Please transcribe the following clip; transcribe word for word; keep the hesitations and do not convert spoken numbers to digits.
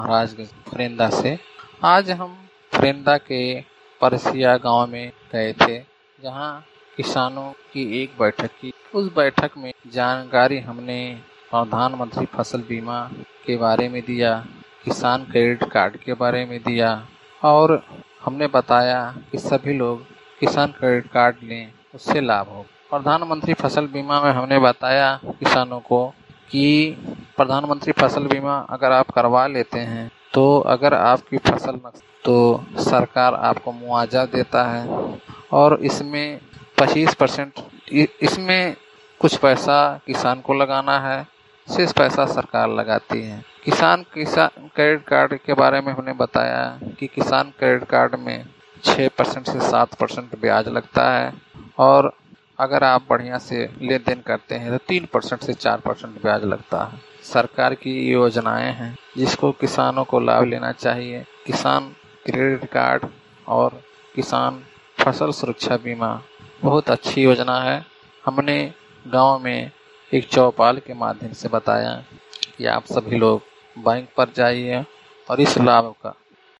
महाराजगंज फरेंदा से। आज हम फरेंदा के परसिया गांव में गए थे, जहां किसानों की एक बैठक की। उस बैठक में जानकारी हमने प्रधानमंत्री फसल बीमा के बारे में दिया, किसान क्रेडिट कार्ड के बारे में दिया और हमने बताया कि सभी लोग किसान क्रेडिट कार्ड लें, उससे लाभ हो। प्रधानमंत्री फसल बीमा में हमने बताया किसानों को कि प्रधानमंत्री फसल बीमा अगर आप करवा लेते हैं तो अगर आपकी फसल तो सरकार आपको मुआवजा देता है और इसमें पच्चीस परसेंट इसमें कुछ पैसा किसान को लगाना है, शेष पैसा सरकार लगाती है। किसान किसान क्रेडिट कार्ड के बारे में हमने बताया कि किसान क्रेडिट कार्ड में छः परसेंट से सात परसेंट ब्याज लगता है और अगर आप बढ़िया से लेन देन करते हैं तो तीन परसेंट से चार परसेंट ब्याज लगता है। सरकार की योजनाएं हैं जिसको किसानों को लाभ लेना चाहिए। किसान क्रेडिट कार्ड और किसान फसल सुरक्षा बीमा बहुत अच्छी योजना है। हमने गांव में एक चौपाल के माध्यम से बताया कि आप सभी लोग बैंक पर जाइए और इस लाभ का